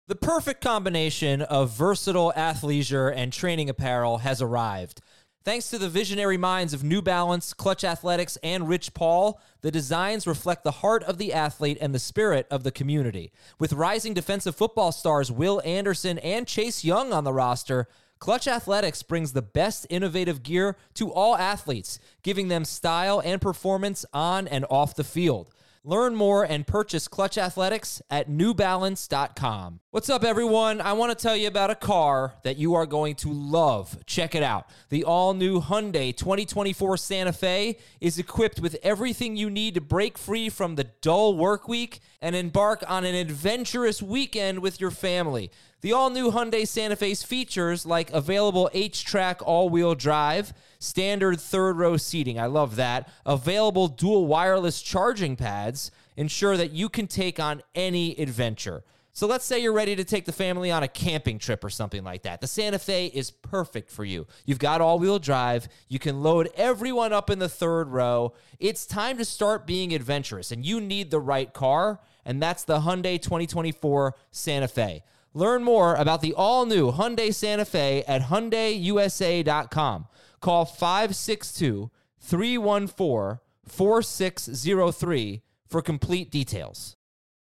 The perfect combination of versatile athleisure and training apparel has arrived. Thanks to the visionary minds of New Balance, Clutch Athletics, and Rich Paul, the designs reflect the heart of the athlete and the spirit of the community. With rising defensive football stars Will Anderson and Chase Young on the roster, Clutch Athletics brings the best innovative gear to all athletes, giving them style and performance on and off the field. Learn more and purchase Clutch Athletics at newbalance.com. What's up, everyone? I want to tell you about a car that you are going to love. Check it out. The all-new Hyundai 2024 Santa Fe is equipped with everything you need to break free from the dull work week and embark on an adventurous weekend with your family. The all-new Hyundai Santa Fe's features like available H-Track all-wheel drive, standard third-row seating, I love that, available dual wireless charging pads, ensure that you can take on any adventure. So let's say you're ready to take the family on a camping trip or something like that. The Santa Fe is perfect for you. You've got all-wheel drive. You can load everyone up in the third row. It's time to start being adventurous, and you need the right car, and that's the Hyundai 2024 Santa Fe. Learn more about the all-new Hyundai Santa Fe at HyundaiUSA.com. Call 562-314-4603 for complete details.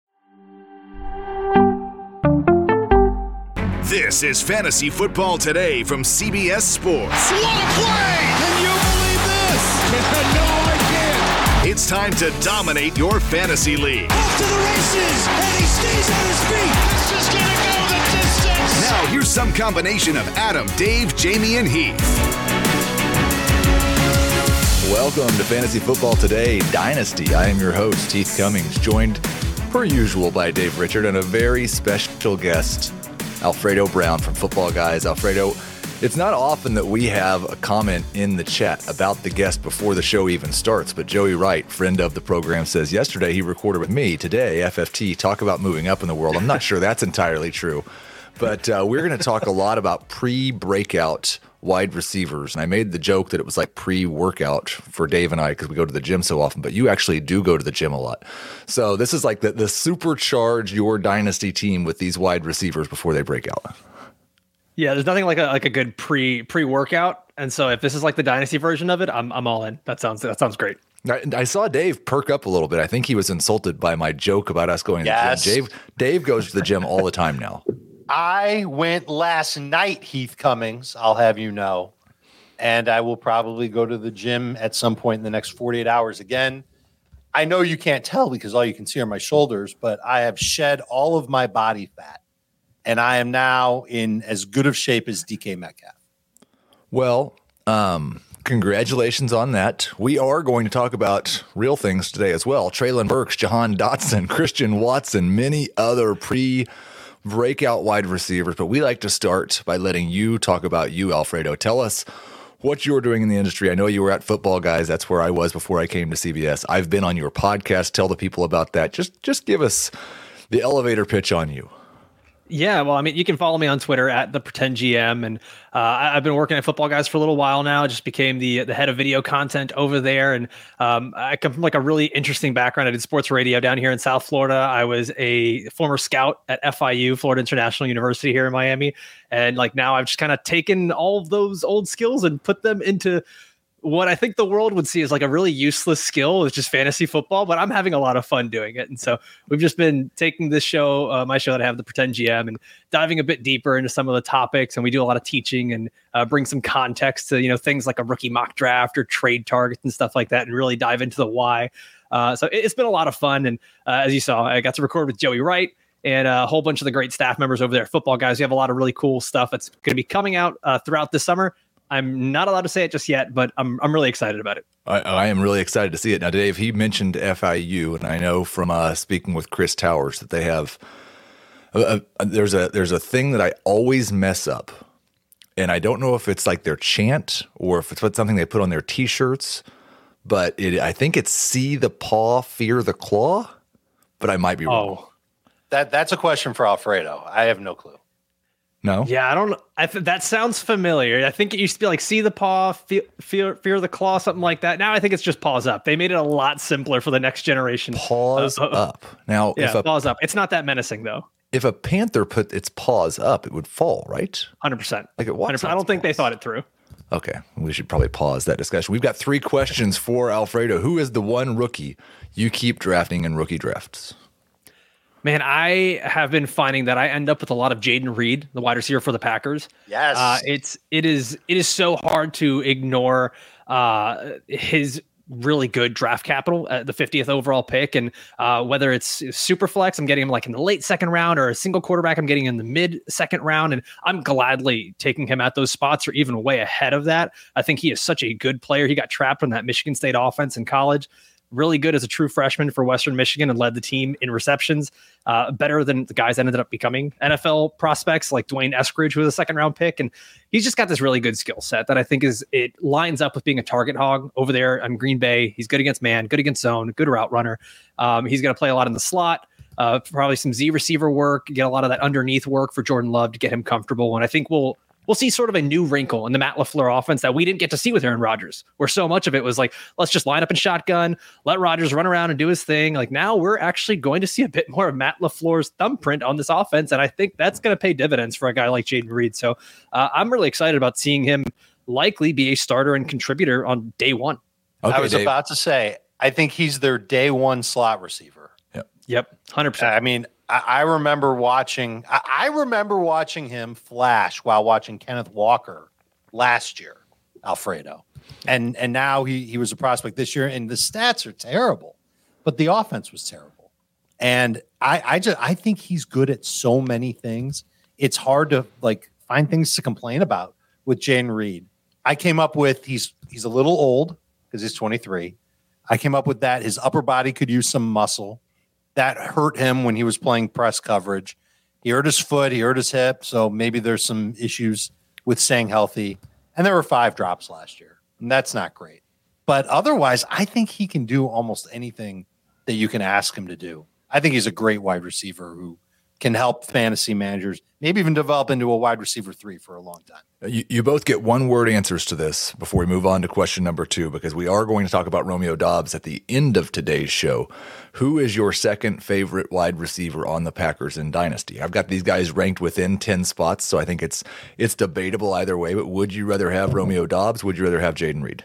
This is Fantasy Football Today from CBS Sports. What a play! Can you believe this? No, I can't. It's time to dominate your fantasy league. Off to the races, and he stays on his feet. This is going to go the distance. Now, here's some combination of Adam, Dave, Jamie, and Heath. Welcome to Fantasy Football Today Dynasty. I am your host, Heath Cummings, joined per usual by Dave Richard and a very special guest, Alfredo Brown from Football Guys. Alfredo, it's not often that we have a comment in the chat about the guest before the show even starts, but Joey Wright, friend of the program, says yesterday he recorded with me. Today, FFT, talk about moving up in the world. I'm not sure that's entirely true, but we're going to talk a lot about pre-breakout wide receivers. And I made the joke that it was like pre-workout for Dave and I because we go to the gym so often, but you actually do go to the gym a lot. So this is like the supercharge your dynasty team with these wide receivers before they break out. Yeah, there's nothing like a good pre-workout. And so if this is like the dynasty version of it, I'm all in. That sounds great. I saw Dave perk up a little bit. I think he was insulted by my joke about us going to the gym. Dave goes to the gym all the time now. I went last night, Heath Cummings, I'll have you know, and I will probably go to the gym at some point in the next 48 hours again. I know you can't tell because all you can see are my shoulders, but I have shed all of my body fat, and I am now in as good of shape as DK Metcalf. Well, congratulations on that. We are going to talk about real things today as well. Treylon Burks, Jahan Dotson, Christian Watson, many other breakout wide receivers, but we like to start by letting you talk about you, Alfredo. Tell us what you're doing in the industry. I know you were at Football Guys. That's where I was before I came to CBS. I've been on your podcast. Tell the people about that. Just give us the elevator pitch on you. Yeah, well, I mean, you can follow me on Twitter at the Pretend GM, and I've been working at Football Guys for a little while now. I just became the head of video content over there, and I come from like a really interesting background. I did sports radio down here in South Florida. I was a former scout at FIU, Florida International University here in Miami, and like now I've just kind of taken all of those old skills and put them into what I think the world would see as like a really useless skill is just fantasy football, but I'm having a lot of fun doing it. And so we've just been taking this show, my show that I have, the Pretend GM, and diving a bit deeper into some of the topics. And we do a lot of teaching and bring some context to, things like a rookie mock draft or trade targets and stuff like that, and really dive into the why. So it's been a lot of fun. And as you saw, I got to record with Joey Wright and a whole bunch of the great staff members over there at Football Guys. We have a lot of really cool stuff that's going to be coming out throughout this summer. I'm not allowed to say it just yet, but I'm really excited about it. I am really excited to see it. Now, Dave, he mentioned FIU, and I know from speaking with Chris Towers that they have there's a thing that I always mess up, and I don't know if it's like their chant or if it's something they put on their T-shirts, but I think it's "See the paw, fear the claw," but I might be wrong. Oh, that's a question for Alfredo. I have no clue. No? Yeah, I don't know. That sounds familiar. I think it used to be like "See the paw, fear the claw," something like that. Now I think it's just "Paws up." They made it a lot simpler for the next generation. Paws up. Now, yeah, paws up. It's not that menacing though. If a panther put its paws up, it would fall, right? 100%. Like it walks 100%. I don't think they thought it through. Okay, we should probably pause that discussion. We've got 3 questions for Alfredo. Who is the one rookie you keep drafting in rookie drafts? Man, I have been finding that I end up with a lot of Jayden Reed, the wide receiver for the Packers. Yes. It is so hard to ignore his really good draft capital at the 50th overall pick. And whether it's super flex, I'm getting him like in the late second round, or a single quarterback, I'm getting in the mid second round. And I'm gladly taking him at those spots or even way ahead of that. I think he is such a good player. He got trapped in that Michigan State offense in college. Really good as a true freshman for Western Michigan and led the team in receptions, better than the guys that ended up becoming NFL prospects like Dwayne Eskridge, who was a second round pick. And he's just got this really good skill set that I think it lines up with being a target hog over there on Green Bay. He's good against man, good against zone, good route runner. He's going to play a lot in the slot, probably some Z receiver work, get a lot of that underneath work for Jordan Love to get him comfortable. And I think we'll see sort of a new wrinkle in the Matt LaFleur offense that we didn't get to see with Aaron Rodgers, where so much of it was like, let's just line up in shotgun, let Rodgers run around and do his thing. Like now we're actually going to see a bit more of Matt LaFleur's thumbprint on this offense. And I think that's going to pay dividends for a guy like Jayden Reed. So I'm really excited about seeing him likely be a starter and contributor on day one. Okay, I was Dave. about to say, I think he's their day one slot receiver. Yep. 100%. I mean, I remember watching him flash while watching Kenneth Walker last year, Alfredo. And now he was a prospect this year, and the stats are terrible, but the offense was terrible. And I think he's good at so many things. It's hard to like find things to complain about with Jayden Reed. I came up with he's a little old because he's 23. I came up with that his upper body could use some muscle. That hurt him when he was playing press coverage. He hurt his foot, he hurt his hip, so maybe there's some issues with staying healthy. And there were 5 drops last year, and that's not great. But otherwise, I think he can do almost anything that you can ask him to do. I think he's a great wide receiver who can help fantasy managers, maybe even develop into a wide receiver 3 for a long time. You both get one-word answers to this before we move on to question number 2, because we are going to talk about Romeo Doubs at the end of today's show. Who is your second favorite wide receiver on the Packers in Dynasty? I've got these guys ranked within 10 spots, so I think it's debatable either way, but would you rather have Romeo Doubs? Would you rather have Jayden Reed?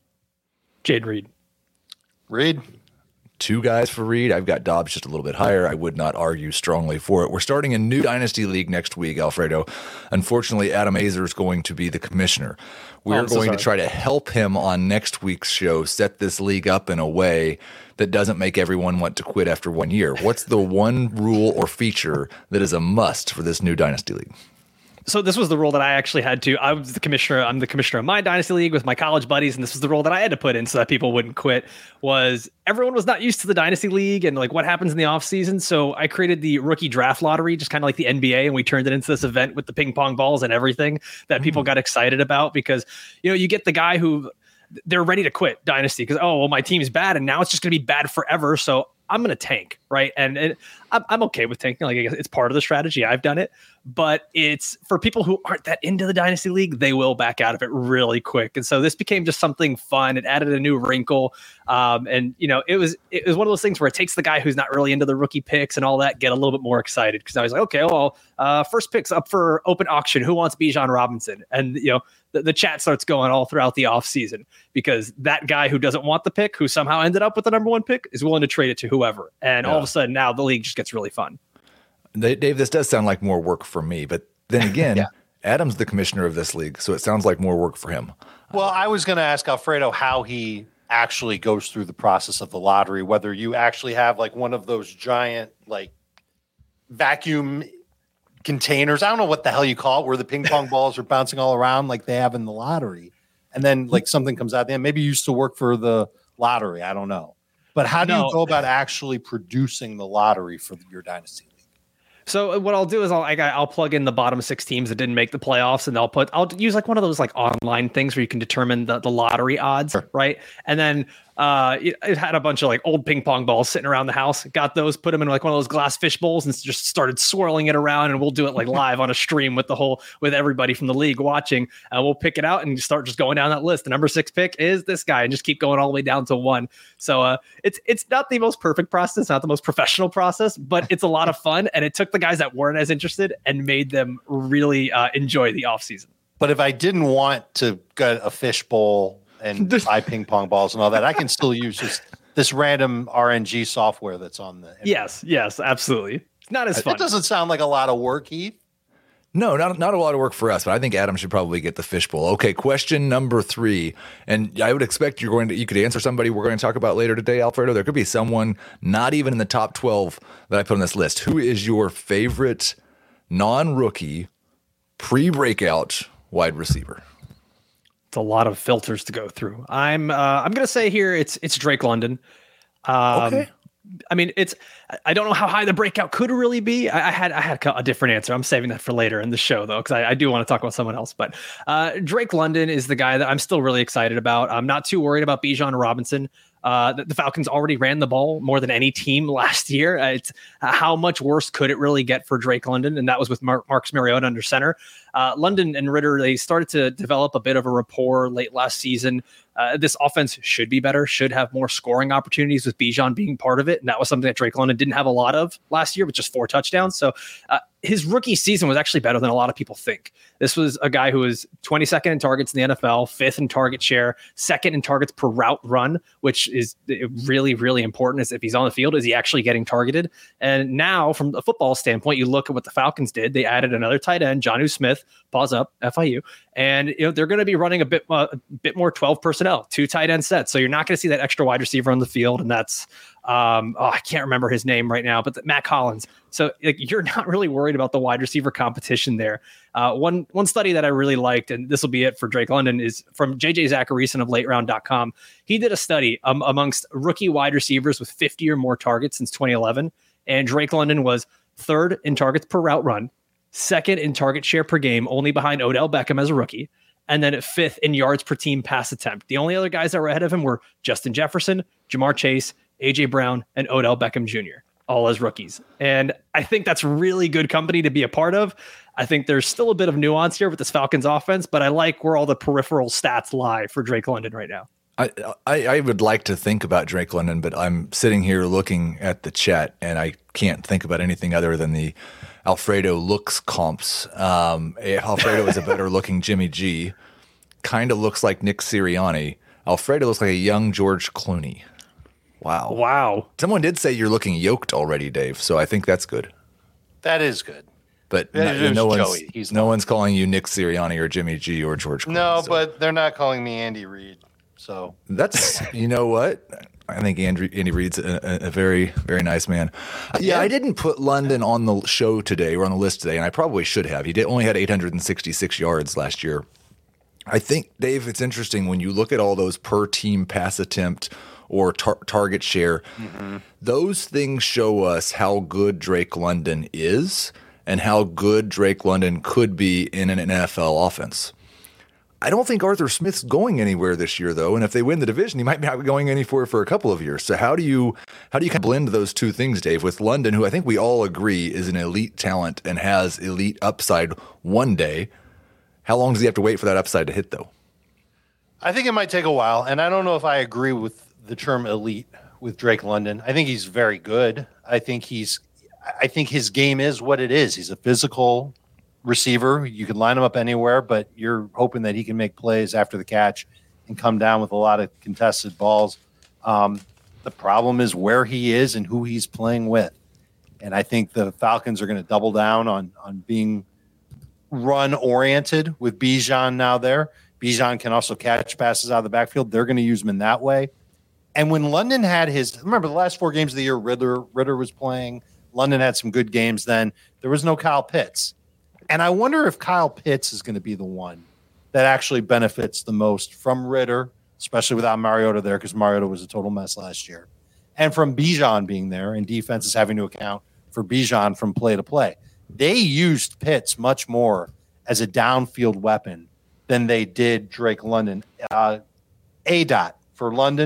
Jayden Reed. Reed? 2 guys for Reed. I've got Doubs just a little bit higher. I would not argue strongly for it. We're starting a new Dynasty League next week, Alfredo. Unfortunately, Adam Azer is going to be the commissioner. We're going to try to help him on next week's show set this league up in a way that doesn't make everyone want to quit after 1 year. What's the one rule or feature that is a must for this new Dynasty League? So this was the rule that I actually had to. I'm the commissioner of my Dynasty League with my college buddies, and this was the rule that I had to put in so that people wouldn't quit. Was everyone was not used to the Dynasty League and like what happens in the off season. So I created the rookie draft lottery, just kind of like the NBA, and we turned it into this event with the ping pong balls and everything that people got excited about, because you get the guy who they're ready to quit Dynasty because my team's bad and now it's just going to be bad forever. So I'm going to tank, right? And I'm okay with tanking. Like, I guess it's part of the strategy. I've done it, but it's for people who aren't that into the Dynasty League, they will back out of it really quick. And so this became just something fun. It added a new wrinkle. And it was one of those things where it takes the guy who's not really into the rookie picks and all that, get a little bit more excited. Cause I was like, okay, first pick's up for open auction. Who wants Bijan Robinson? And the chat starts going all throughout the offseason because that guy who doesn't want the pick, who somehow ended up with the number 1 pick, is willing to trade it to whoever. And all of a sudden now the league just gets really fun. Dave, this does sound like more work for me, but then again, Adam's the commissioner of this league, so it sounds like more work for him. Well, I was going to ask Alfredo how he actually goes through the process of the lottery, whether you actually have like one of those giant like vacuum containers. I don't know what the hell you call it, where the ping pong balls are bouncing all around like they have in the lottery. And then like something comes out there. Maybe you used to work for the lottery. I don't know. But how do you go about actually producing the lottery for your Dynasty League? So what I'll do is I'll plug in the bottom 6 teams that didn't make the playoffs, and I'll use like one of those like online things where you can determine the lottery odds, right? And then It had a bunch of like old ping pong balls sitting around the house. Got those, put them in like one of those glass fish bowls, and just started swirling it around. And we'll do it like live on a stream with everybody from the league watching. We'll pick it out and start just going down that list. The number 6 pick is this guy, and just keep going all the way down to 1. So it's not the most perfect process, not the most professional process, but it's a lot of fun. And it took the guys that weren't as interested and made them really enjoy the offseason. But if I didn't want to get a fish bowl and buy ping pong balls and all that, I can still use just this random RNG software that's on the internet. Yes, absolutely. It's not as fun. It doesn't sound like a lot of work, Heath. No, not a lot of work for us, but I think Adam should probably get the fishbowl. Okay, question number 3, and I would expect you could answer somebody we're going to talk about later today, Alfredo. There could be someone not even in the top 12 that I put on this list. Who is your favorite non-rookie pre-breakout wide receiver? It's a lot of filters to go through. I'm going to say here it's Drake London. Okay. I mean, I don't know how high the breakout could really be. I had a different answer. I'm saving that for later in the show though, because I do want to talk about someone else. But Drake London is the guy that I'm still really excited about. I'm not too worried about Bijan Robinson. The Falcons already ran the ball more than any team last year. It's how much worse could it really get for Drake London? And that was with Marcus Mariota under center. London and Ritter, they started to develop a bit of a rapport late last season. This offense should be better, should have more scoring opportunities with Bijan being part of it. And that was something that Drake London didn't have a lot of last year with just 4 touchdowns. So his rookie season was actually better than a lot of people think. This was a guy who was 22nd in targets in the NFL, 5th in target share, 2nd in targets per route run, which is really, really important. Is if he's on the field, is he actually getting targeted? And now from a football standpoint, you look at what the Falcons did. They added another tight end, Jonnu Smith, pause up, FIU. And they're going to be running a bit more 12 personnel, 2 tight end sets. So you're not going to see that extra wide receiver on the field. And that's, I can't remember his name right now, but Matt Collins. So you're not really worried about the wide receiver competition there. One study that I really liked, and this will be it for Drake London, is from JJ Zacharyson of LateRound.com. He did a study amongst rookie wide receivers with 50 or more targets since 2011. And Drake London was 3rd in targets per route run, 2nd in target share per game, only behind Odell Beckham as a rookie, and then 5th in yards per team pass attempt. The only other guys that were ahead of him were Justin Jefferson, Jamar Chase, AJ Brown, and Odell Beckham Jr., all as rookies. And I think that's really good company to be a part of. I think there's still a bit of nuance here with this Falcons offense, but I like where all the peripheral stats lie for Drake London right now. I would like to think about Drake London, but I'm sitting here looking at the chat and I can't think about anything other than the Alfredo looks comps. Alfredo is a better looking Jimmy G. Kind of looks like Nick Sirianni. Alfredo looks like a young George Clooney. Wow. Someone did say you're looking yoked already, Dave, so I think that's good. That is good. But no one's calling you Nick Sirianni or Jimmy G or George Clooney. No, but they're not calling me Andy Reid. So that's, you know what? I think Andy Reid's a very, very nice man. Yeah, I didn't put London on the show today or on the list today, and I probably should have. He only had 866 yards last year. I think, Dave, it's interesting when you look at all those per team pass attempt or target share, those things show us how good Drake London is and how good Drake London could be in an NFL offense. I don't think Arthur Smith's going anywhere this year, though, and if they win the division, he might not be going anywhere for a couple of years. So how do you kind of blend those two things, Dave, with London, who I think we all agree is an elite talent and has elite upside one day? How long does he have to wait for that upside to hit, though? I think it might take a while, and I don't know if I agree with the term elite with Drake London. I think he's very good. I think his game is what it is. He's a physical receiver. You can line him up anywhere, but you're hoping that he can make plays after the catch and come down with a lot of contested balls. The problem is where he is and who he's playing with. And I think the Falcons are going to double down on being run-oriented with Bijan now there. Bijan can also catch passes out of the backfield. They're going to use him in that way. And when London had remember the last 4 games of the year, Ritter was playing. London had some good games then. There was no Kyle Pitts. And I wonder if Kyle Pitts is going to be the one that actually benefits the most from Ritter, especially without Mariota there, because Mariota was a total mess last year. And from Bijan being there, and defenses having to account for Bijan from play to play. They used Pitts much more as a downfield weapon than they did Drake London. ADOT for London,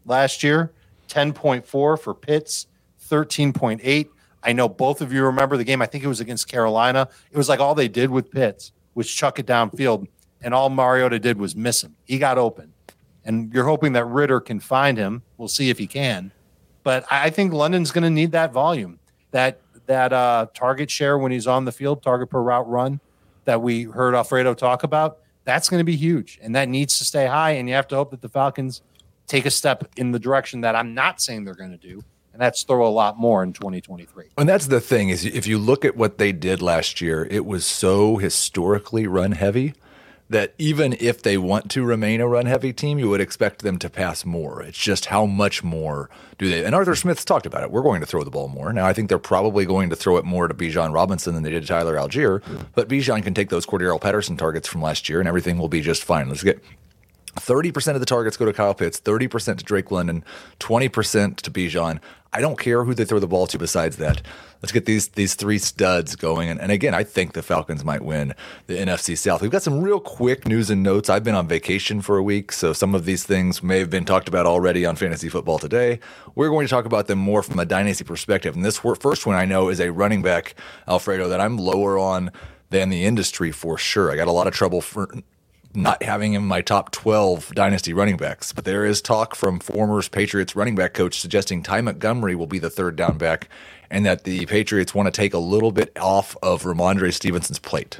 last year, 10.4 for Pitts, 13.8. I know both of you remember the game. I think it was against Carolina. It was like all they did with Pitts was chuck it downfield, and all Mariota did was miss him. He got open. And you're hoping that Ritter can find him. We'll see if he can. But I think London's going to need that volume, that target share when he's on the field, target per route run that we heard Alfredo talk about. That's going to be huge, and that needs to stay high. And you have to hope that the Falcons take a step in the direction that I'm not saying they're going to do, and that's throw a lot more in 2023. And that's the thing is, if you look at what they did last year, it was so historically run heavy that even if they want to remain a run-heavy team, you would expect them to pass more. It's just how much more do they? And Arthur Smith's talked about it. We're going to throw the ball more. Now, I think they're probably going to throw it more to Bijan Robinson than they did to Tyler Algier, but Bijan can take those Cordero Patterson targets from last year, and everything will be just fine. Let's get 30% of the targets go to Kyle Pitts, 30% to Drake London, 20% to Bijan. I don't care who they throw the ball to besides that. Let's get these three studs going. And again, I think the Falcons might win the NFC South. We've got some real quick news and notes. I've been on vacation for a week, so some of these things may have been talked about already on Fantasy Football Today. We're going to talk about them more from a dynasty perspective. And this first one I know is a running back, Alfredo, that I'm lower on than the industry for sure. I got a lot of trouble for not having him in my top 12 dynasty running backs. But there is talk from former Patriots running back coach suggesting Ty Montgomery will be the third down back and that the Patriots want to take a little bit off of Ramondre Stevenson's plate.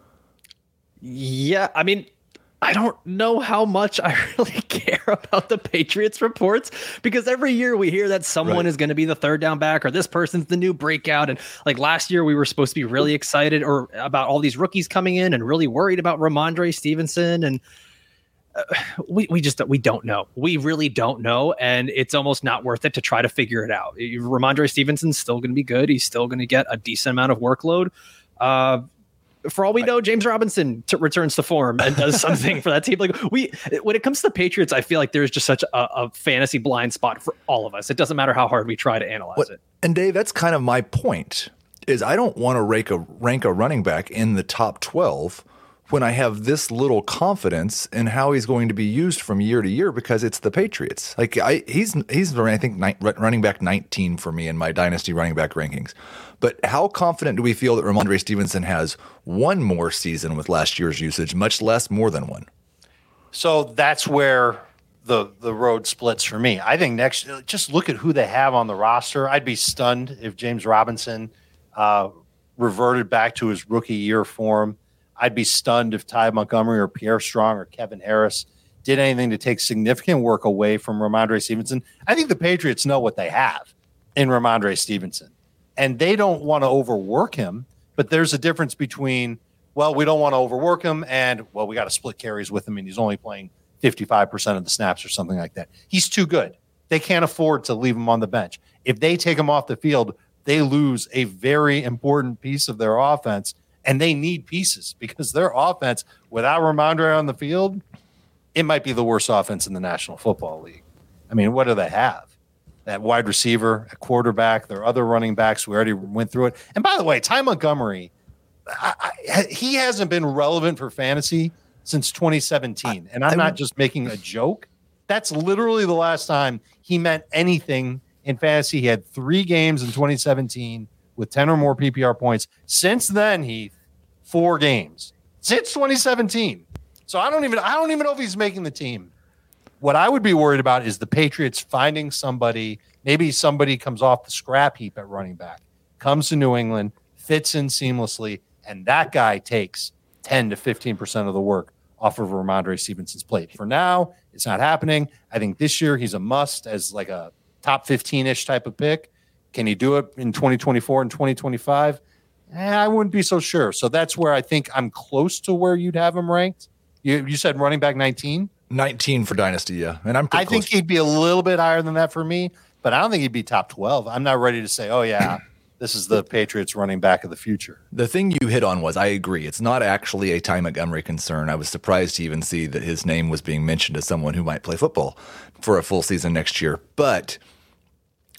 Yeah, I mean, I don't know how much I really care about the Patriots reports because every year we hear that someone is going to be the third down back or this person's the new breakout. And like last year, we were supposed to be really excited or about all these rookies coming in and really worried about Ramondre Stevenson. And we don't know. We really don't know. And it's almost not worth it to try to figure it out. Ramondre Stevenson's still going to be good. He's still going to get a decent amount of workload. For all we know, James Robinson returns to form and does something for that team. Like when it comes to the Patriots, I feel like there's just such a fantasy blind spot for all of us. It doesn't matter how hard we try to analyze it. And Dave, that's kind of my point. Is I don't want to rank a running back in the top 12 when I have this little confidence in how he's going to be used from year to year because it's the Patriots. Like he's I think running back 19 for me in my dynasty running back rankings. But how confident do we feel that Ramondre Stevenson has one more season with last year's usage, much less more than one? So that's where the road splits for me. I think next, just look at who they have on the roster. I'd be stunned if James Robinson reverted back to his rookie year form. I'd be stunned if Ty Montgomery or Pierre Strong or Kevin Harris did anything to take significant work away from Ramondre Stevenson. I think the Patriots know what they have in Ramondre Stevenson. And they don't want to overwork him, but there's a difference between, well, we don't want to overwork him and, well, we got to split carries with him and he's only playing 55% of the snaps or something like that. He's too good. They can't afford to leave him on the bench. If they take him off the field, they lose a very important piece of their offense, and they need pieces because their offense, without Ramondre on the field, it might be the worst offense in the National Football League. I mean, what do they have? That wide receiver, a quarterback, their other running backs. We already went through it. And by the way, Ty Montgomery, he hasn't been relevant for fantasy since 2017. And I'm not just making a joke. That's literally the last time he meant anything in fantasy. He had 3 games in 2017 with 10 or more PPR points. Since then, Heath, 4 games since 2017. So I don't even know if he's making the team. What I would be worried about is the Patriots finding somebody, maybe somebody comes off the scrap heap at running back, comes to New England, fits in seamlessly, and that guy takes 10 to 15% of the work off of Ramondre Stevenson's plate. For now, it's not happening. I think this year he's a must as like a top 15-ish type of pick. Can he do it in 2024 and 2025? I wouldn't be so sure. So that's where I think I'm close to where you'd have him ranked. You said running back 19? 19 for Dynasty, yeah. And I think he'd be a little bit higher than that for me, but I don't think he'd be top 12. I'm not ready to say, oh, yeah, this is the Patriots running back of the future. The thing you hit on was, I agree, it's not actually a Ty Montgomery concern. I was surprised to even see that his name was being mentioned as someone who might play football for a full season next year. But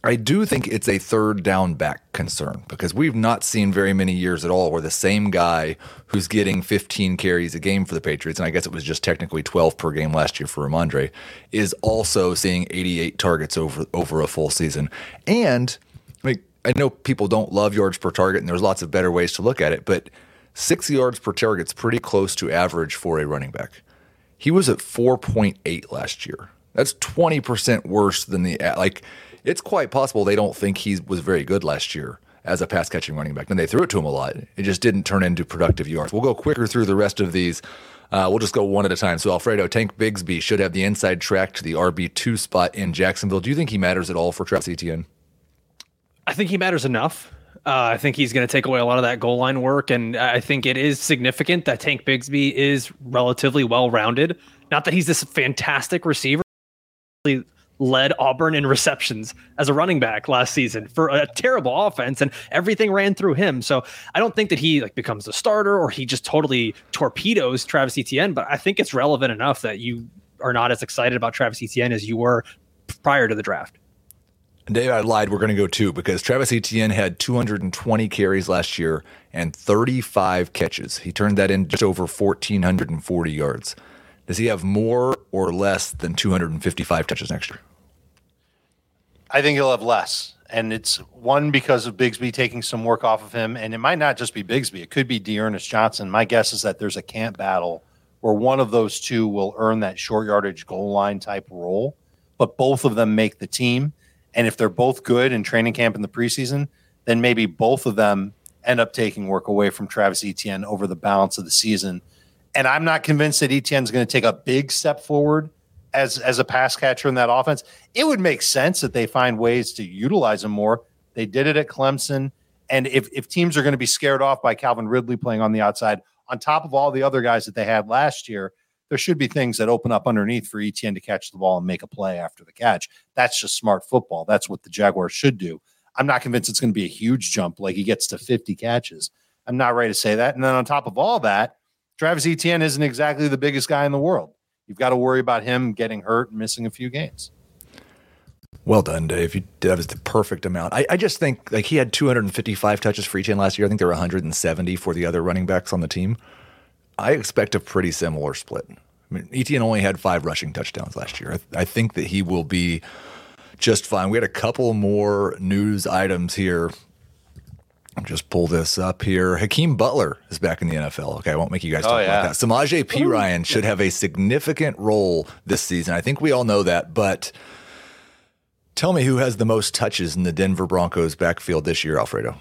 I do think it's a third down back concern because we've not seen very many years at all where the same guy who's getting 15 carries a game for the Patriots, and I guess it was just technically 12 per game last year for Ramondre, is also seeing 88 targets over a full season. And I know people don't love yards per target, and there's lots of better ways to look at it, but 6 yards per target's pretty close to average for a running back. He was at 4.8 last year. That's 20% worse than it's quite possible they don't think he was very good last year as a pass-catching running back. And they threw it to him a lot. It just didn't turn into productive yards. We'll go quicker through the rest of these. We'll just go one at a time. So Alfredo, Tank Bigsby should have the inside track to the RB2 spot in Jacksonville. Do you think he matters at all for Travis Etienne? I think he matters enough. I think he's going to take away a lot of that goal line work. And I think it is significant that Tank Bigsby is relatively well-rounded. Not that he's this fantastic receiver. He led Auburn in receptions as a running back last season for a terrible offense, and everything ran through him. So I don't think that he becomes a starter or he just totally torpedoes Travis Etienne, but I think it's relevant enough that you are not as excited about Travis Etienne as you were prior to the draft. Dave, I lied. We're going to go 2 because Travis Etienne had 220 carries last year and 35 catches. He turned that in just over 1,440 yards. Does he have more or less than 255 touches next year? I think he'll have less. And it's one because of Bigsby taking some work off of him. And it might not just be Bigsby. It could be D'Ernest Johnson. My guess is that there's a camp battle where one of those two will earn that short yardage goal line type role, but both of them make the team. And if they're both good in training camp in the preseason, then maybe both of them end up taking work away from Travis Etienne over the balance of the season. And I'm not convinced that Etienne's going to take a big step forward as a pass catcher in that offense. It would make sense that they find ways to utilize him more. They did it at Clemson. And if teams are going to be scared off by Calvin Ridley playing on the outside, on top of all the other guys that they had last year, there should be things that open up underneath for Etienne to catch the ball and make a play after the catch. That's just smart football. That's what the Jaguars should do. I'm not convinced it's going to be a huge jump like he gets to 50 catches. I'm not ready to say that. And then on top of all that, Travis Etienne isn't exactly the biggest guy in the world. You've got to worry about him getting hurt and missing a few games. Well done, Dave. That was the perfect amount. I just think he had 255 touches for Etienne last year. I think there were 170 for the other running backs on the team. I expect a pretty similar split. I mean, Etienne only had 5 rushing touchdowns last year. I think that he will be just fine. We had a couple more news items here. I'll just pull this up here. Hakeem Butler is back in the NFL. Okay, I won't make you guys talk about that. Samaje Perine should have a significant role this season. I think we all know that, but tell me who has the most touches in the Denver Broncos backfield this year, Alfredo?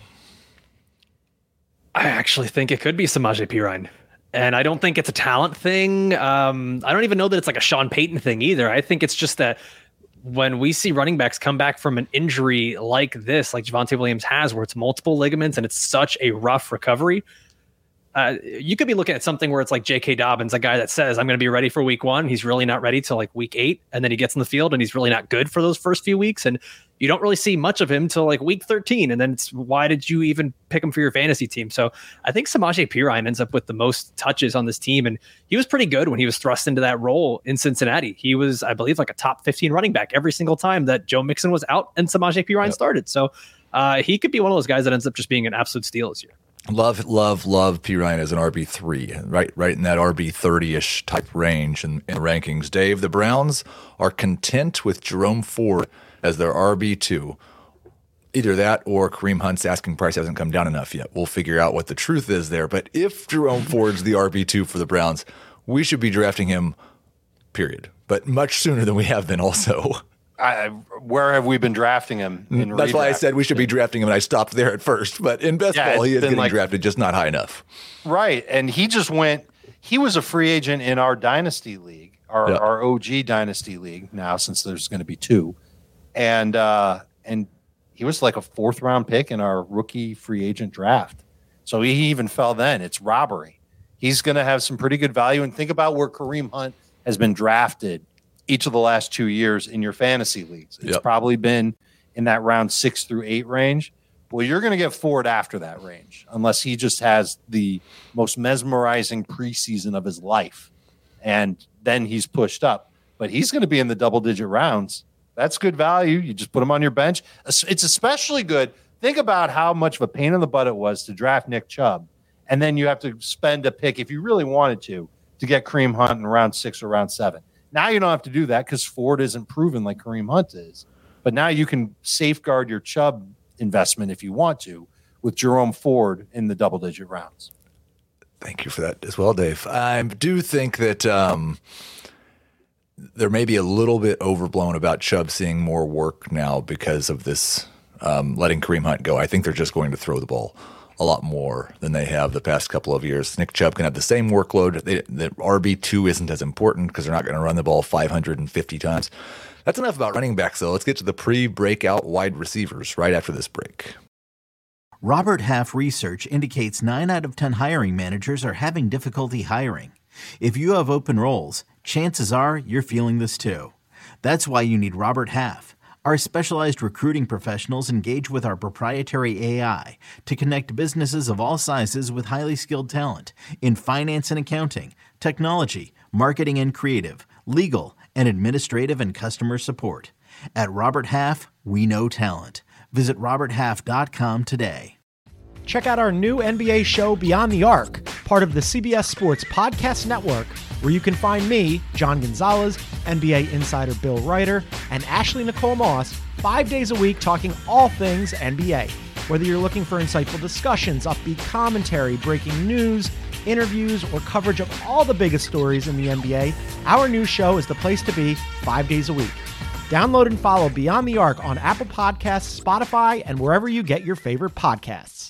I actually think it could be Samaje Perine. And I don't think it's a talent thing. I don't even know that it's like a Sean Payton thing either. I think it's just that when we see running backs come back from an injury like this, like Javonte Williams has, where it's multiple ligaments and it's such a rough recovery, you could be looking at something where it's like J.K. Dobbins, a guy that says, I'm going to be ready for week 1. He's really not ready till week 8. And then he gets in the field and he's really not good for those first few weeks. And you don't really see much of him till week 13. And then it's, why did you even pick him for your fantasy team? So I think Samaje Perine ends up with the most touches on this team. And he was pretty good when he was thrust into that role in Cincinnati. He was, I believe, a top 15 running back every single time that Joe Mixon was out and Samaje Perine started. So he could be one of those guys that ends up just being an absolute steal this year. Love Perine as an RB3, right in that RB30-ish type range in the rankings. Dave, the Browns are content with Jerome Ford as their RB2. Either that or Kareem Hunt's asking price hasn't come down enough yet. We'll figure out what the truth is there. But if Jerome Ford's the RB2 for the Browns, we should be drafting him, period. But much sooner than we have been also. Where have we been drafting him? That's why I said we should be drafting him, and I stopped there at first. But in best ball, he is getting drafted, just not high enough. Right, and he just went – he was a free agent in our Dynasty League, our OG Dynasty League now, since there's going to be 2. And he was like a 4th-round pick in our rookie free agent draft. So he even fell then. It's robbery. He's going to have some pretty good value. And think about where Kareem Hunt has been drafted each of the last 2 years in your fantasy leagues. It's probably been in that round 6 through 8 range. Well, you're going to get Ford after that range, unless he just has the most mesmerizing preseason of his life. And then he's pushed up. But he's going to be in the double-digit rounds That's good value. You just put him on your bench. It's especially good. Think about how much of a pain in the butt it was to draft Nick Chubb. And then you have to spend a pick, if you really wanted to get Kareem Hunt in round 6 or round 7. Now you don't have to do that because Ford isn't proven like Kareem Hunt is. But now you can safeguard your Chubb investment if you want to with Jerome Ford in the double-digit rounds. Thank you for that as well, Dave. I do think that there may be a little bit overblown about Chubb seeing more work now because of this letting Kareem Hunt go. I think they're just going to throw the ball a lot more than they have the past couple of years. Nick Chubb can have the same workload. The RB2 isn't as important because they're not going to run the ball 550 times. That's enough about running backs, though. Let's get to the pre-breakout wide receivers right after this break. Robert Half research indicates 9 out of 10 hiring managers are having difficulty hiring. If you have open roles, chances are you're feeling this too. That's why you need Robert Half. Our specialized recruiting professionals engage with our proprietary AI to connect businesses of all sizes with highly skilled talent in finance and accounting, technology, marketing and creative, legal, and administrative and customer support. At Robert Half, we know talent. Visit roberthalf.com today. Check out our new NBA show, Beyond the Arc, part of the CBS Sports Podcast Network, where you can find me, John Gonzalez, NBA insider Bill Reiter, and Ashley Nicole Moss 5 days a week talking all things NBA. Whether you're looking for insightful discussions, upbeat commentary, breaking news, interviews, or coverage of all the biggest stories in the NBA, our new show is the place to be 5 days a week. Download and follow Beyond the Arc on Apple Podcasts, Spotify, and wherever you get your favorite podcasts.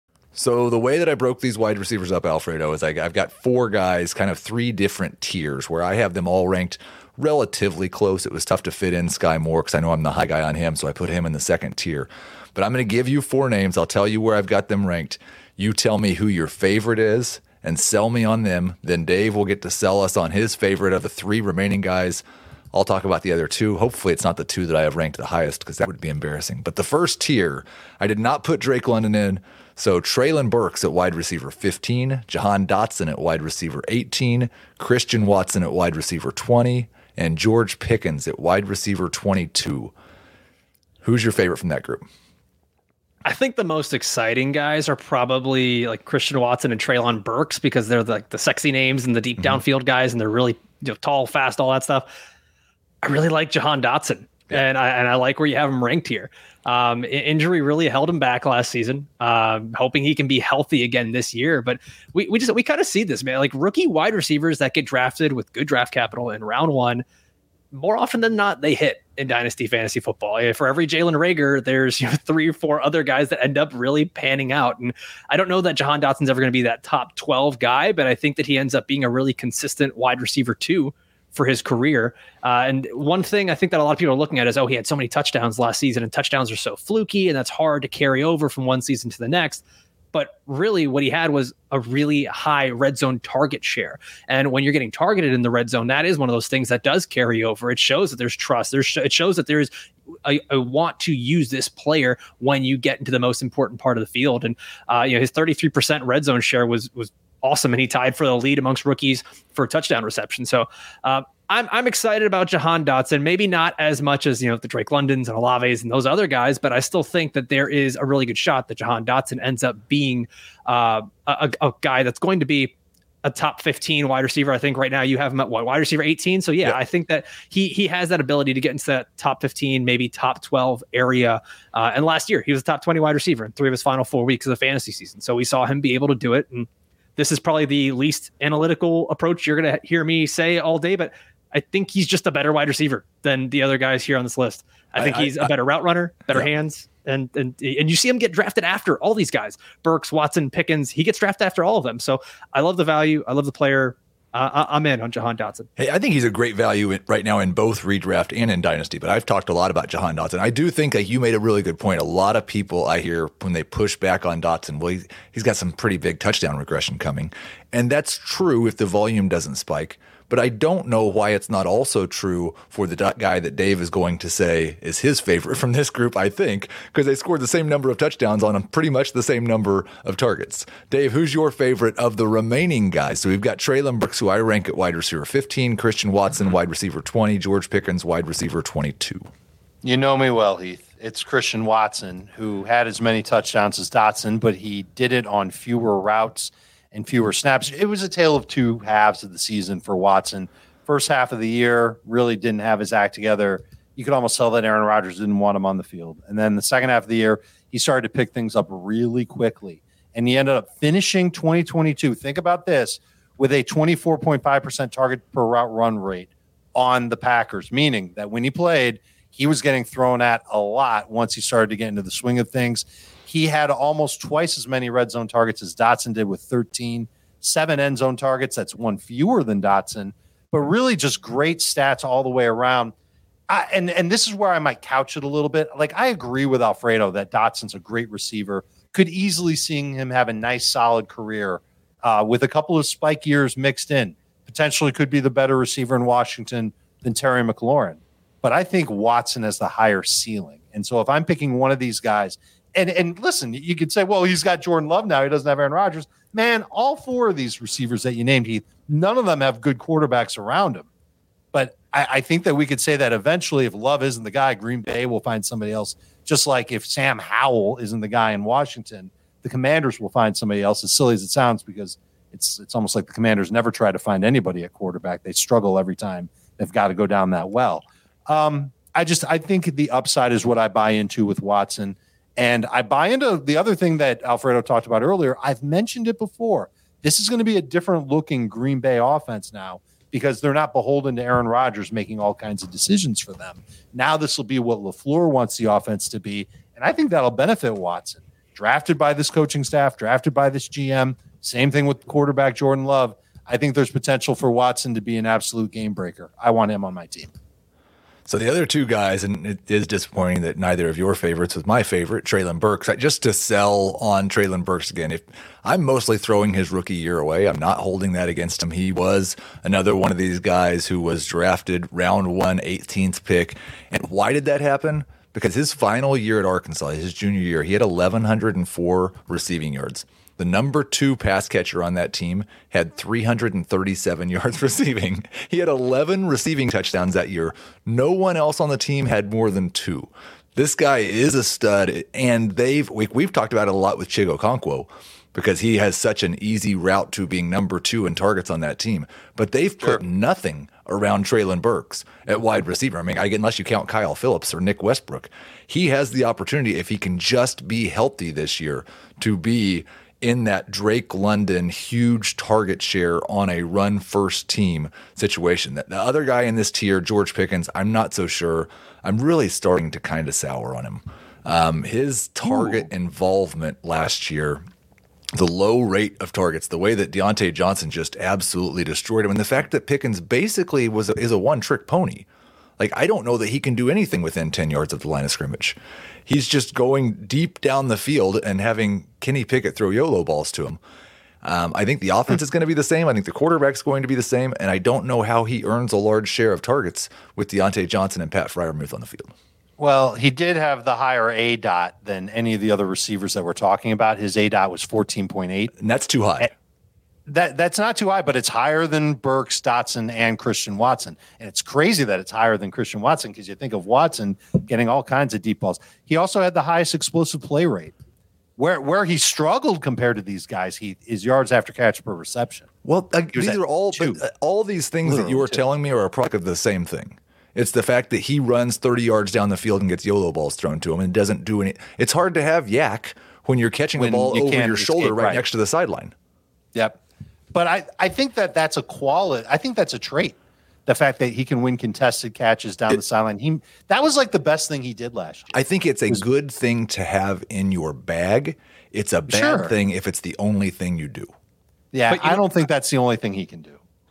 So the way that I broke these wide receivers up, Alfredo, is I've got 4 guys, kind of 3 different tiers where I have them all ranked relatively close. It was tough to fit in Sky Moore because I know I'm the high guy on him, so I put him in the second tier. But I'm going to give you 4 names. I'll tell you where I've got them ranked. You tell me who your favorite is and sell me on them. Then Dave will get to sell us on his favorite of the 3 remaining guys. I'll talk about the other 2. Hopefully it's not the 2 that I have ranked the highest because that would be embarrassing. But the first tier, I did not put Drake London in. So Treylon Burks at wide receiver 15, Jahan Dotson at wide receiver 18, Christian Watson at wide receiver 20, and George Pickens at wide receiver 22. Who's your favorite from that group? I think the most exciting guys are probably like Christian Watson and Treylon Burks because they're like the sexy names and the deep downfield guys, and they're really tall, fast, all that stuff. I really like Jahan Dotson, and I like where you have him ranked here. Injury really held him back last season. Hoping he can be healthy again this year, but we kind of see this, man. Like rookie wide receivers that get drafted with good draft capital in round 1, more often than not, they hit in dynasty fantasy football. For every Jalen Reagor, there's 3 or 4 other guys that end up really panning out. And I don't know that Jahan Dotson's ever going to be that top 12 guy, but I think that he ends up being a really consistent wide receiver too for his career. And one thing I think that a lot of people are looking at is, he had so many touchdowns last season, and touchdowns are so fluky, and that's hard to carry over from one season to the next. But really what he had was a really high red zone target share. And when you're getting targeted in the red zone, that is one of those things that does carry over. It shows that there's trust. It shows that there's a want to use this player when you get into the most important part of the field. And his 33% red zone share was awesome, and he tied for the lead amongst rookies for touchdown reception. So I'm excited about Jahan Dotson, maybe not as much as the Drake Londons and Olaves and those other guys, but I still think that there is a really good shot that Jahan Dotson ends up being a guy that's going to be a top 15 wide receiver. I think right now you have him at wide receiver 18. So I think that he has that ability to get into that top 15, maybe top 12 area. And last year he was a top 20 wide receiver in 3 of his final 4 weeks of the fantasy season. So we saw him be able to do it. And this is probably the least analytical approach you're going to hear me say all day, but I think he's just a better wide receiver than the other guys here on this list. I think he's a better route runner, better hands. And you see him get drafted after all these guys, Burks, Watson, Pickens. He gets drafted after all of them. So I love the value. I love the player. I'm in on Jahan Dotson. Hey, I think he's a great value right now in both redraft and in dynasty, but I've talked a lot about Jahan Dotson. I do think that you made a really good point. A lot of people I hear when they push back on Dotson, well, he's got some pretty big touchdown regression coming. And that's true if the volume doesn't spike. But I don't know why it's not also true for the guy that Dave is going to say is his favorite from this group, I think, because they scored the same number of touchdowns on pretty much the same number of targets. Dave, who's your favorite of the remaining guys? So we've got Treylon Burks, who I rank at wide receiver 15, Christian Watson, wide receiver 20, George Pickens, wide receiver 22. You know me well, Heath. It's Christian Watson, who had as many touchdowns as Dotson, but he did it on fewer routes and fewer snaps. It was a tale of two halves of the season for Watson. First half of the year, really didn't have his act together. You could almost tell that Aaron Rodgers didn't want him on the field. And then the second half of the year, he started to pick things up really quickly. And he ended up finishing 2022, think about this, with a 24.5% target per route run rate on the Packers, meaning that when he played, he was getting thrown at a lot once he started to get into the swing of things. He had almost twice as many red zone targets as Dotson did with 13, 7 end zone targets. That's one fewer than Dotson, but really just great stats all the way around. And this is where I might couch it a little bit. Like, I agree with Alfredo that Dotson's a great receiver. Could easily seeing him have a nice, solid career with a couple of spike years mixed in. Potentially could be the better receiver in Washington than Terry McLaurin. But I think Watson has the higher ceiling. And so if I'm picking one of these guys, and listen, you could say, well, he's got Jordan Love now. He doesn't have Aaron Rodgers. Man, all 4 of these receivers that you named, Heath, none of them have good quarterbacks around him. But I think that we could say that eventually if Love isn't the guy, Green Bay will find somebody else. Just like if Sam Howell isn't the guy in Washington, the Commanders will find somebody else, as silly as it sounds, because it's almost like the Commanders never try to find anybody at quarterback. They struggle every time they've got to go down that well. I think the upside is what I buy into with Watson. And I buy into the other thing that Alfredo talked about earlier. I've mentioned it before. This is going to be a different looking Green Bay offense now, because they're not beholden to Aaron Rodgers making all kinds of decisions for them. Now this will be what LaFleur wants the offense to be, and I think that'll benefit Watson. Drafted by this coaching staff, drafted by this GM, same thing with quarterback Jordan Love. I think there's potential for Watson to be an absolute game breaker. I want him on my team. So the other two guys, and it is disappointing that neither of your favorites was my favorite, Treylon Burks. Just to sell on Treylon Burks again, if I'm mostly throwing his rookie year away, I'm not holding that against him. He was another one of these guys who was drafted round 1, 18th pick. And why did that happen? Because his final year at Arkansas, his junior year, he had 1,104 receiving yards. The number 2 pass catcher on that team had 337 yards receiving. He had 11 receiving touchdowns that year. No one else on the team had more than 2. This guy is a stud, and we've talked about it a lot with Chig Okonkwo because he has such an easy route to being number 2 in targets on that team. But they've put nothing around Treylon Burks at wide receiver. I mean, unless you count Kyle Phillips or Nick Westbrook. He has the opportunity, if he can just be healthy this year, to be in that Drake London huge target share on a run first team situation. The other guy in this tier, George Pickens, I'm not so sure. I'm really starting to kind of sour on him. His target involvement last year, the low rate of targets, the way that Deontay Johnson just absolutely destroyed him, and the fact that Pickens basically is a one-trick pony. Like, I don't know that he can do anything within 10 yards of the line of scrimmage. He's just going deep down the field and having Kenny Pickett throw YOLO balls to him. I think the offense is going to be the same. I think the quarterback's going to be the same. And I don't know how he earns a large share of targets with Deontay Johnson and Pat Freiermuth on the field. Well, he did have the higher ADOT than any of the other receivers that we're talking about. His ADOT was 14.8. And that's too high. That's not too high, but it's higher than Burks, Dotson, and Christian Watson. And it's crazy that it's higher than Christian Watson because you think of Watson getting all kinds of deep balls. He also had the highest explosive play rate. Where he struggled compared to these guys, is yards after catch per reception. Well, these are all these things that you were telling me are a product of the same thing. It's the fact that he runs 30 yards down the field and gets YOLO balls thrown to him and doesn't do any. It's hard to have yak when you're catching the ball over your shoulder right next to the sideline. Yep. But I think that's a quality. I think that's a trait. The fact that he can win contested catches down the sideline. That was like the best thing he did last year. I think it's a good thing to have in your bag. It's a bad thing if it's the only thing you do. Yeah, but I don't think that's the only thing he can do.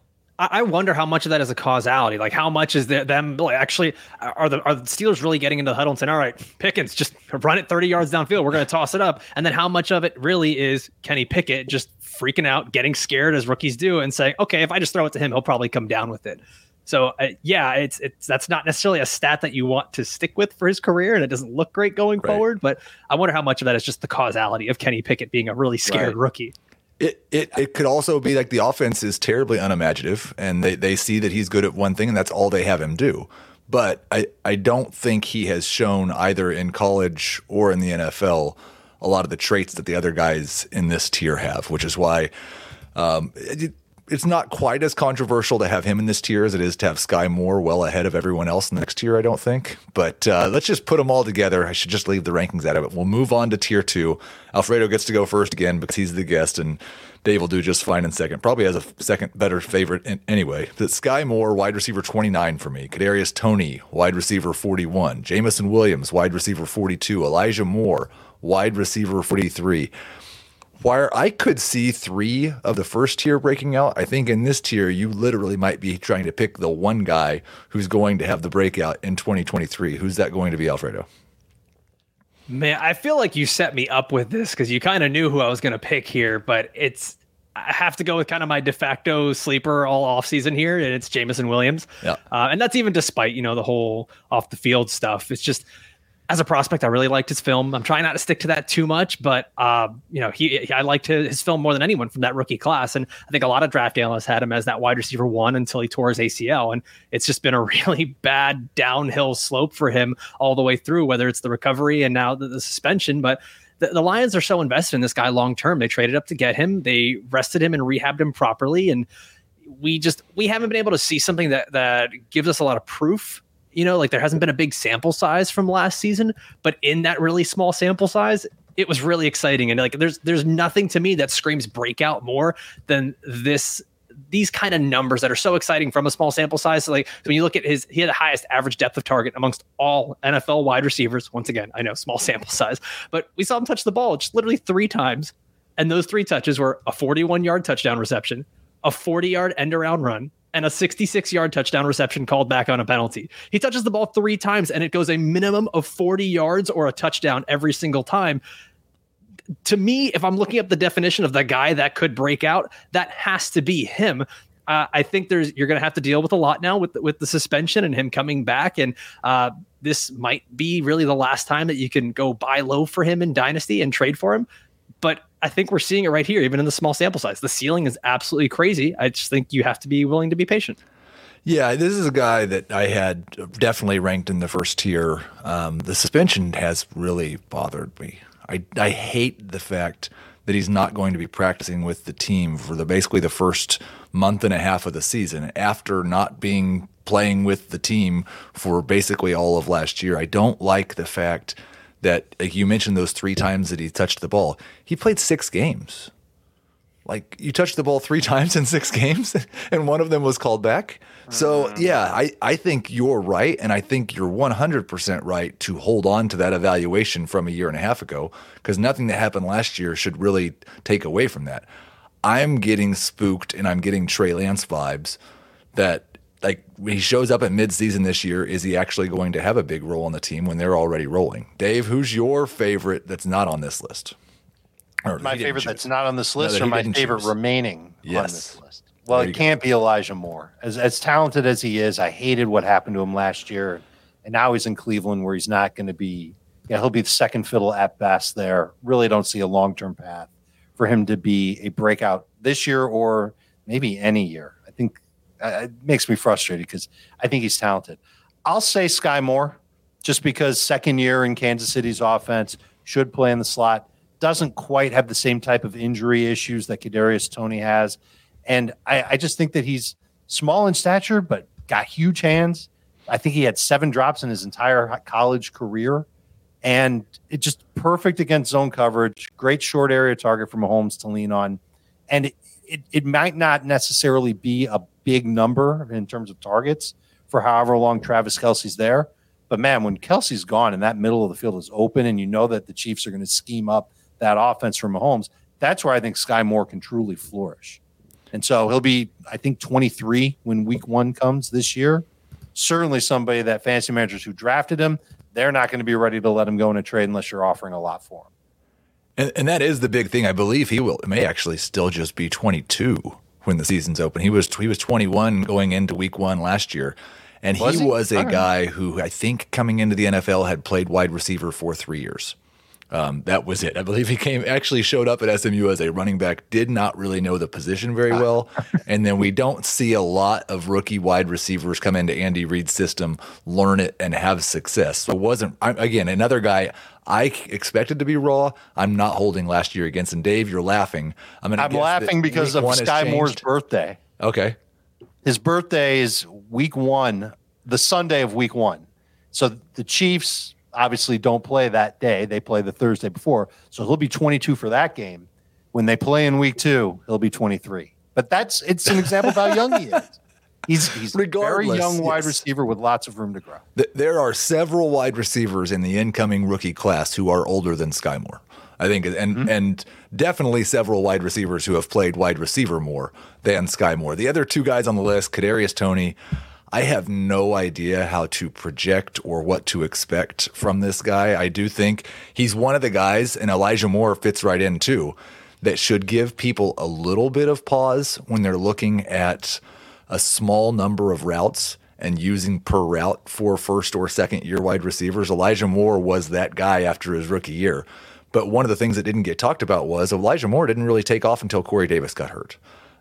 I wonder how much of that is a causality. Like, how much is them actually are the Steelers really getting into the huddle and saying, "All right, Pickens, just run it 30 yards downfield. We're going to toss it up." And then how much of it really is Kenny Pickett just freaking out, getting scared as rookies do, and saying, "Okay, if I just throw it to him, he'll probably come down with it." So it's that's not necessarily a stat that you want to stick with for his career, and it doesn't look great going forward. But I wonder how much of that is just the causality of Kenny Pickett being a really scared rookie. It could also be like the offense is terribly unimaginative, and they see that he's good at one thing, and that's all they have him do. But I don't think he has shown either in college or in the NFL a lot of the traits that the other guys in this tier have, which is why it's not quite as controversial to have him in this tier as it is to have Sky Moore well ahead of everyone else in the next tier, I don't think. But let's just put them all together. I should just leave the rankings out of it. We'll move on to tier 2. Alfredo gets to go first again because he's the guest, and Dave will do just fine in second. Probably has a second better favorite anyway. But Sky Moore, wide receiver 29 for me. Kadarius Toney, wide receiver 41. Jamison Williams, wide receiver 42. Elijah Moore, wide receiver 43. Where I could see 3 of the first tier breaking out, I think in this tier, you literally might be trying to pick the one guy who's going to have the breakout in 2023. Who's that going to be, Alfredo? Man, I feel like you set me up with this because you kind of knew who I was going to pick here, but I have to go with kind of my de facto sleeper all offseason here, and it's Jamison Williams. Yeah. And that's even despite, the whole off the field stuff. It's just, as a prospect, I really liked his film. I'm trying not to stick to that too much, but I liked his film more than anyone from that rookie class. And I think a lot of draft analysts had him as that wide receiver 1 until he tore his ACL. And it's just been a really bad downhill slope for him all the way through, whether it's the recovery and now the suspension. But the Lions are so invested in this guy long term. They traded up to get him. They rested him and rehabbed him properly. And we haven't been able to see something that gives us a lot of proof. There hasn't been a big sample size from last season, but in that really small sample size, it was really exciting. And there's nothing to me that screams breakout more than these kind of numbers that are so exciting from a small sample size. So when you look at he had the highest average depth of target amongst all NFL wide receivers. Once again, I know small sample size, but we saw him touch the ball just literally 3 times. And those 3 touches were a 41-yard touchdown reception, a 40-yard end around run, and a 66-yard touchdown reception called back on a penalty. He touches the ball 3 times, and it goes a minimum of 40 yards or a touchdown every single time. To me, if I'm looking up the definition of the guy that could break out, that has to be him. I think you're going to have to deal with a lot now with the suspension and him coming back, and this might be really the last time that you can go buy low for him in Dynasty and trade for him. But I think we're seeing it right here, even in the small sample size. The ceiling is absolutely crazy. I just think you have to be willing to be patient. Yeah, this is a guy that I had definitely ranked in the first tier. The suspension has really bothered me. I hate the fact that he's not going to be practicing with the team for basically the first month and a half of the season after not playing with the team for basically all of last year. I don't like the fact that, like you mentioned, those 3 times that he touched the ball. He played 6 games. Like, you touched the ball 3 times in 6 games, and one of them was called back. So, yeah, I think you're right, and I think you're 100% right to hold on to that evaluation from a year and a half ago, because nothing that happened last year should really take away from that. I'm getting spooked, and I'm getting Trey Lance vibes that, like, when he shows up at midseason this year, is he actually going to have a big role on the team when they're already rolling? Dave, who's your favorite that's not on this list? My favorite that's not on this list, or my favorite remaining on this list? Well, it can't be Elijah Moore. As talented as he is, I hated what happened to him last year. And now he's in Cleveland where he's not going to be, he'll be the second fiddle at best there. Really don't see a long-term path for him to be a breakout this year or maybe any year. I think it makes me frustrated because I think he's talented. I'll say Sky Moore just because second year in Kansas City's offense, should play in the slot, doesn't quite have the same type of injury issues that Kadarius Toney has. And I just think that he's small in stature, but got huge hands. I think he had 7 drops in his entire college career. And it just perfect against zone coverage, great short area target for Mahomes to lean on. And it might not necessarily be a big number in terms of targets for however long Travis Kelce's there. But, man, when Kelce's gone and that middle of the field is open and you know that the Chiefs are going to scheme up that offense for Mahomes, that's where I think Sky Moore can truly flourish. And so he'll be, I think, 23 when week 1 comes this year. Certainly somebody that fantasy managers who drafted him, they're not going to be ready to let him go in a trade unless you're offering a lot for him. And that is the big thing. I believe he may actually still just be 22 when the season's open. He was 21 going into week 1 last year. And he was a guy who I think coming into the NFL had played wide receiver for 3 years. That was it. I believe he actually showed up at SMU as a running back, did not really know the position very well. And then we don't see a lot of rookie wide receivers come into Andy Reid's system, learn it, and have success. So it wasn't, again, another guy I expected to be raw. I'm not holding last year against. And Dave, you're laughing. I'm laughing because of Sky Moore's birthday. Okay. His birthday is week 1, the Sunday of week 1. So the Chiefs obviously don't play that day. They play the Thursday before. So he'll be 22 for that game. When they play in week 2, he'll be 23. But it's an example of how young he is. He's a very young wide receiver with lots of room to grow. There are several wide receivers in the incoming rookie class who are older than Sky Moore, I think, and definitely several wide receivers who have played wide receiver more than Sky Moore. The other two guys on the list, Kadarius Toney, I have no idea how to project or what to expect from this guy. I do think he's one of the guys, and Elijah Moore fits right in too, that should give people a little bit of pause when they're looking at a small number of routes and using per route for first or second year wide receivers. Elijah Moore was that guy after his rookie year. But one of the things that didn't get talked about was Elijah Moore didn't really take off until Corey Davis got hurt.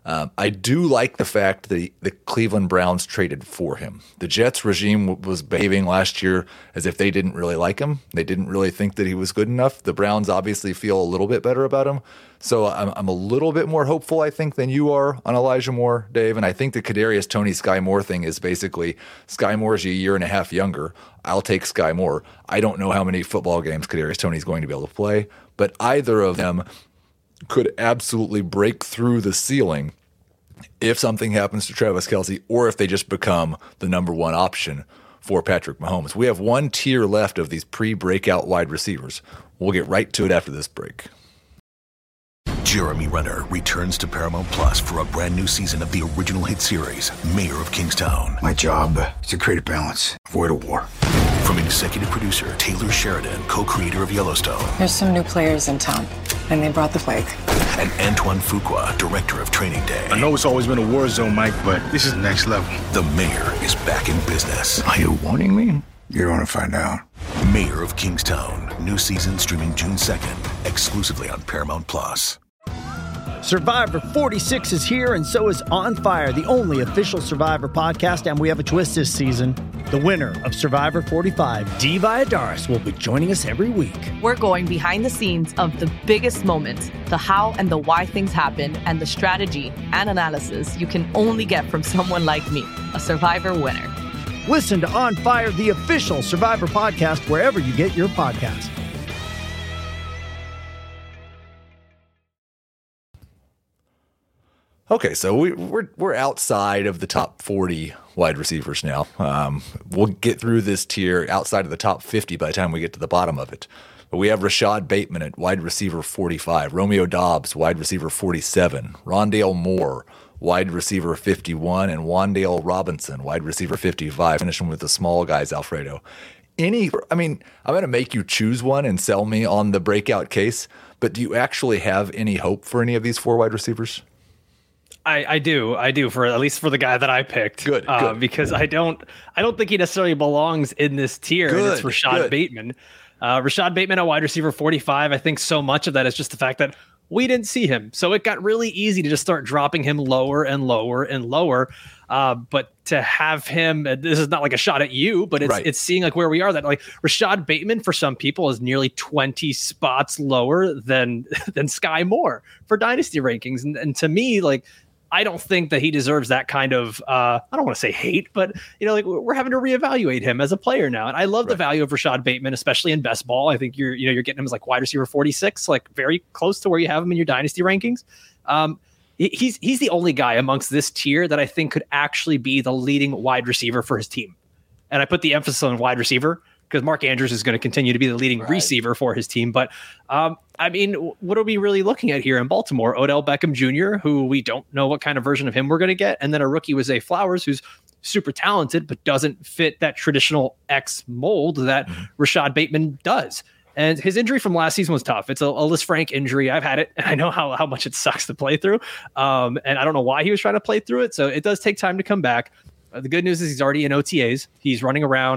I do like the fact that the Cleveland Browns traded for him. The Jets regime was behaving last year as if they didn't really like him. They didn't really think that he was good enough. The Browns obviously feel a little bit better about him. So I'm a little bit more hopeful, I think, than you are on Elijah Moore, Dave. And I think the Kadarius Toney Sky Moore thing is basically Sky Moore's a year and a half younger. I'll take Sky Moore. I don't know how many football games Kadarius Toney is going to be able to play, but either of them could absolutely break through the ceiling if something happens to Travis Kelce or if they just become the number one option for Patrick Mahomes. We have one tier left of these pre-breakout wide receivers. We'll get right to it after this break. Jeremy Renner returns to Paramount Plus for a brand new season of the original hit series, Mayor of Kingstown. My job is to create a balance, avoid a war. From executive producer Taylor Sheridan, co-creator of Yellowstone. There's some new players in town, and they brought the plague. And Antoine Fuqua, director of Training Day. I know it's always been a war zone, Mike, but this is next level. The Mayor is back in business. Are you warning me? You're going to find out. Mayor of Kingstown. New season streaming June 2nd, exclusively on Paramount Plus. Survivor 46 is here, and so is On Fire, the only official Survivor podcast, and we have a twist this season. The winner of Survivor 45, Dee Valladares, will be joining us every week. We're going behind the scenes of the biggest moments, the how and the why things happen, and the strategy and analysis you can only get from someone like me, a Survivor winner. Listen to On Fire, the official Survivor podcast, wherever you get your podcast. Okay, so we're outside of the top 40 wide receivers now. We'll get through this tier outside of the top 50 by the time we get to the bottom of it. But we have Rashad Bateman at wide receiver 45, Romeo Doubs, wide receiver 47, Rondale Moore, wide receiver 51, and Wan'Dale Robinson, wide receiver 55. Finishing with the small guys, Alfredo. I'm going to make you choose one and sell me on the breakout case, but do you actually have any hope for any of these four wide receivers? I do for at least for the guy that I picked. Good. Because I don't think he necessarily belongs in this tier. And it's Rashad Bateman. Rashad Bateman at wide receiver 45. I think so much of that is just the fact that we didn't see him. So it got really easy to just start dropping him lower and lower and lower. But to have him, this is not like a shot at you, but it's seeing like where we are, that like Rashad Bateman for some people is nearly 20 spots lower than Sky Moore for dynasty rankings. And to me, like, I don't think that he deserves that kind of, I don't want to say hate, but like we're having to reevaluate him as a player now. And I love the value of Rashad Bateman, especially in best ball. I think you're getting him as like wide receiver 46, like very close to where you have him in your dynasty rankings. He's the only guy amongst this tier that I think could actually be the leading wide receiver for his team. And I put the emphasis on wide receiver because Mark Andrews is going to continue to be the leading receiver for his team. But what are we really looking at here in Baltimore? Odell Beckham Jr., who we don't know what kind of version of him we're going to get. And then a rookie with Zay Flowers, who's super talented, but doesn't fit that traditional X mold that Rashad Bateman does. And his injury from last season was tough. It's a Lisfranc injury. I've had it, and I know how much it sucks to play through. And I don't know why he was trying to play through it. So it does take time to come back. The good news is he's already in OTAs. He's running around.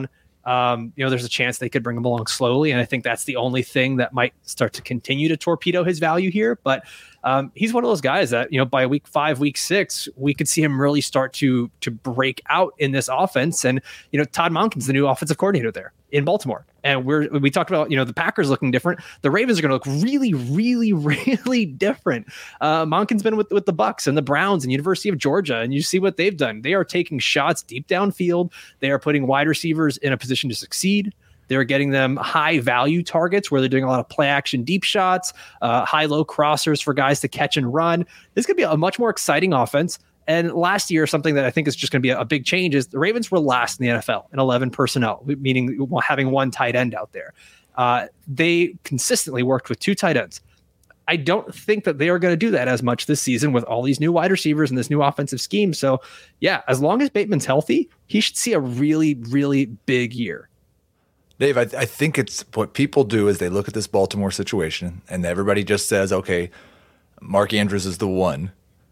There's a chance they could bring him along slowly. And I think that's the only thing that might start to continue to torpedo his value here. But he's one of those guys that, by week 5, week 6, we could see him really start to break out in this offense. And, Todd Monken's the new offensive coordinator there in Baltimore. And we talked about, the Packers looking different. The Ravens are going to look really, really, really different. Monken's been with the Bucks and the Browns and University of Georgia, and you see what they've done. They are taking shots deep downfield. They are putting wide receivers in a position to succeed. They're getting them high value targets where they're doing a lot of play action deep shots, high-low crossers for guys to catch and run. This could be a much more exciting offense. And last year, something that I think is just going to be a big change is the Ravens were last in the NFL in 11 personnel, meaning having one tight end out there. They consistently worked with 2 tight ends. I don't think that they are going to do that as much this season with all these new wide receivers and this new offensive scheme. So, yeah, as long as Bateman's healthy, he should see a really, really big year. Dave, I think it's what people do is they look at this Baltimore situation and everybody just says, okay, Mark Andrews is the one.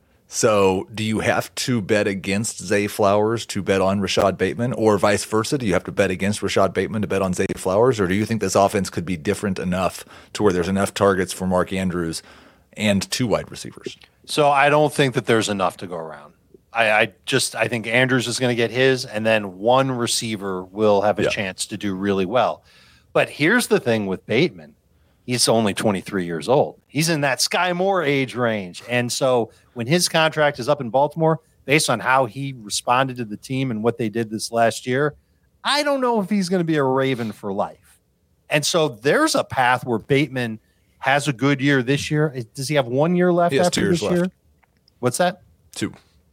So do you have to bet against Zay Flowers to bet on Rashad Bateman, or vice versa? Do you have to bet against Rashad Bateman to bet on Zay Flowers? Or do you think this offense could be different enough to where there's enough targets for Mark Andrews and 2 wide receivers? So I don't think that there's enough to go around. I think Andrews is going to get his, and then one receiver will have a chance to do really well. But here's the thing with Bateman. He's only 23 years old. He's in that Sky Moore age range. And so when his contract is up in Baltimore, based on how he responded to the team and what they did this last year, I don't know if he's going to be a Raven for life. And so there's a path where Bateman has a good year this year. Does he have 1 year left after this year? What's that? 2.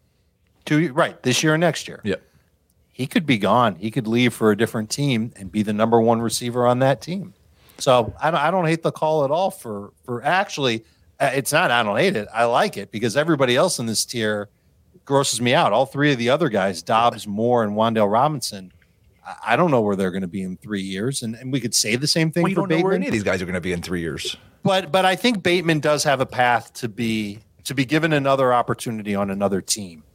2, right, this year and next year. Yep. He could be gone. He could leave for a different team and be the number 1 receiver on that team. So I don't hate the call at all for actually, it's not, I don't hate it. I like it because everybody else in this tier grosses me out. All 3 of the other guys, Dobbs, Moore, and Wan'Dale Robinson, I don't know where they're going to be in 3 years. And we could say the same thing for Bateman. We don't know where any of these guys are going to be in 3 years. But I think Bateman does have a path to be given another opportunity on another team.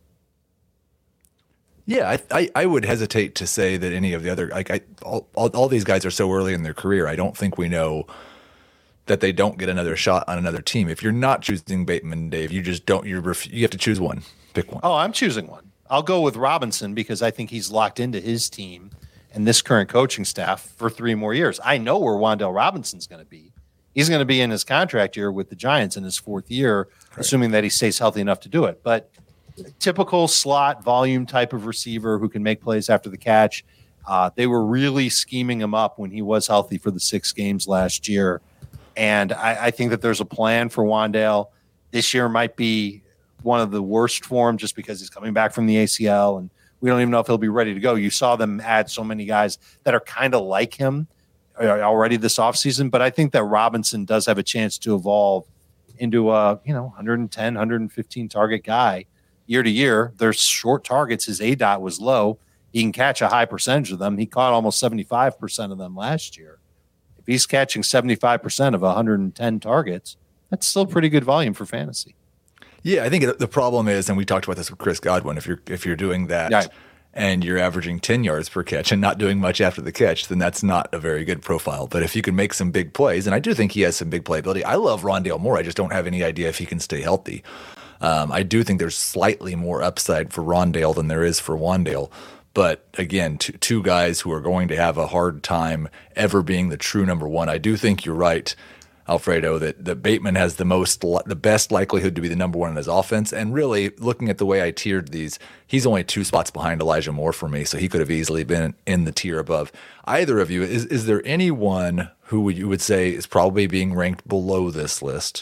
Yeah, I would hesitate to say that any of the other all these guys are so early in their career. I don't think we know that they don't get another shot on another team. If you're not choosing Bateman, Dave, you just don't. You have to choose one. Pick one. Oh, I'm choosing one. I'll go with Robinson because I think he's locked into his team and this current coaching staff for 3 more years. I know where Wan'Dale Robinson's going to be. He's going to be in his contract year with the Giants in his 4th year, assuming that he stays healthy enough to do it. But typical slot volume type of receiver who can make plays after the catch. They were really scheming him up when he was healthy for the 6 games last year. And I think that there's a plan for Wan'Dale. This year might be one of the worst for him just because he's coming back from the ACL and we don't even know if he'll be ready to go. You saw them add so many guys that are kind of like him already this offseason. But I think that Robinson does have a chance to evolve into a 110, 115 target guy. Year to year, there's short targets. His ADOT was low. He can catch a high percentage of them. He caught almost 75% of them last year. If he's catching 75% of 110 targets, that's still pretty good volume for fantasy. Yeah, I think the problem is, and we talked about this with Chris Godwin, if you're doing that and you're averaging 10 yards per catch and not doing much after the catch, then that's not a very good profile. But if you can make some big plays, and I do think he has some big playability. I love Rondale Moore. I just don't have any idea if he can stay healthy. I do think there's slightly more upside for Rondale than there is for Wan'Dale. But again, 2 guys who are going to have a hard time ever being the true number 1. I do think you're right, Alfredo, that Bateman has the best likelihood to be the number 1 in his offense. And really, looking at the way I tiered these, he's only 2 spots behind Elijah Moore for me, so he could have easily been in the tier above. Either of you, is there anyone who you would say is probably being ranked below this list?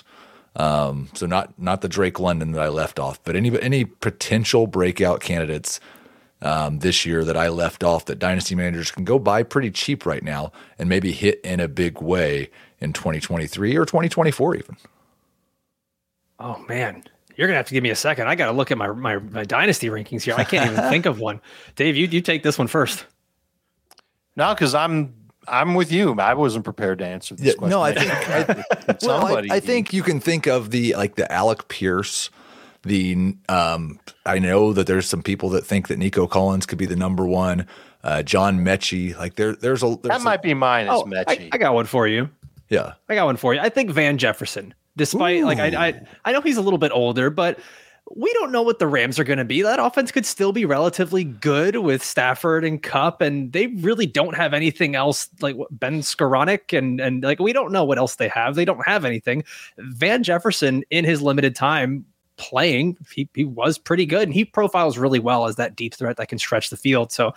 So not the Drake London that I left off, but any potential breakout candidates this year that I left off that dynasty managers can go buy pretty cheap right now and maybe hit in a big way in 2023 or 2024 even. Oh man, you're gonna have to give me a second. I got to look at my dynasty rankings here. I can't even think of one. Dave, you take this one first. No, because I'm with you. I wasn't prepared to answer this question. No, I think you can think of the Alec Pierce, I know that there's some people that think that Nico Collins could be the number one. John Mechie, like there's that might be mine as Mechie. I got one for you. Yeah, I got one for you. I think Van Jefferson. Despite I know he's a little bit older, but we don't know what the Rams are going to be. That offense could still be relatively good with Stafford and Kupp, and they really don't have anything else like Ben Skoranek and like we don't know what else they have. They don't have anything. Van Jefferson in his limited time playing, he was pretty good, and he profiles really well as that deep threat that can stretch the field. So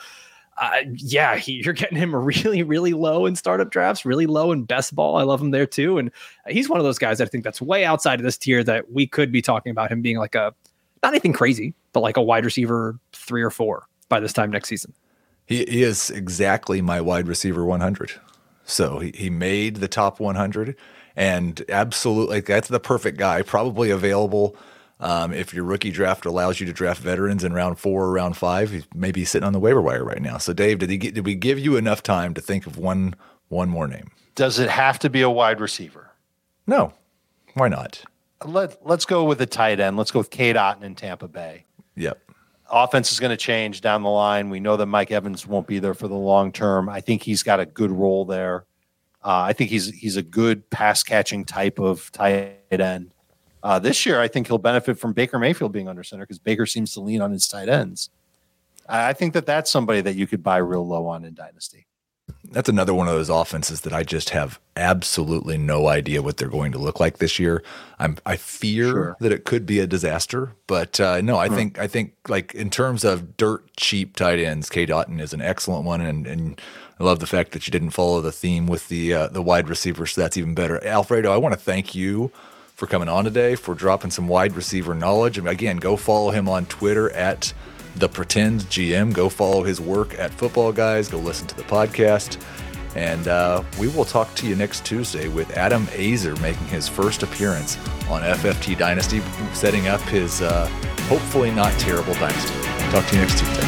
you're getting him really, really low in startup drafts, really low in best ball. I love him there too. And he's one of those guys I think that's way outside of this tier that we could be talking about him being like not anything crazy, but like a wide receiver 3 or 4 by this time next season. He is exactly my wide receiver 100. So he made the top 100 and absolutely that's the perfect guy, probably available. If your rookie draft allows you to draft veterans in round 4 or round 5, he's maybe sitting on the waiver wire right now. So, Dave, did we give you enough time to think of one more name? Does it have to be a wide receiver? No. Why not? Let's go with a tight end. Let's go with Cade Otton in Tampa Bay. Yep. Offense is going to change down the line. We know that Mike Evans won't be there for the long term. I think he's got a good role there. I think he's a good pass catching type of tight end. This year, I think he'll benefit from Baker Mayfield being under center because Baker seems to lean on his tight ends. I think that's somebody that you could buy real low on in Dynasty. That's another one of those offenses that I just have absolutely no idea what they're going to look like this year. I fear that it could be a disaster, but no, I think like in terms of dirt cheap tight ends, Cade Otton is an excellent one, and I love the fact that you didn't follow the theme with the wide receivers, so that's even better. Alfredo, I want to thank you for coming on today, for dropping some wide receiver knowledge. And again, go follow him on Twitter at The Pretend GM. Go follow his work at Football Guys. Go listen to the podcast. And we will talk to you next Tuesday with Adam Aizer making his first appearance on FFT Dynasty, setting up his hopefully not terrible dynasty. Talk to you next Tuesday.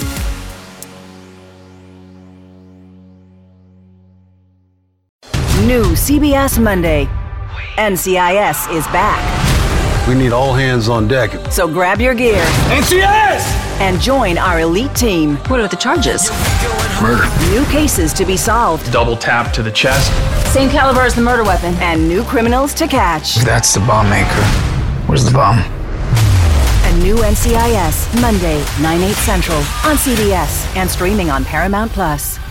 New CBS Monday. NCIS is back. We need all hands on deck. So grab your gear. NCIS! And join our elite team. What are the charges? Murder. New cases to be solved. Double tap to the chest. Same caliber as the murder weapon. And new criminals to catch. That's the bomb maker. Where's the bomb? A new NCIS, Monday, 9/8 Central, on CBS and streaming on Paramount+.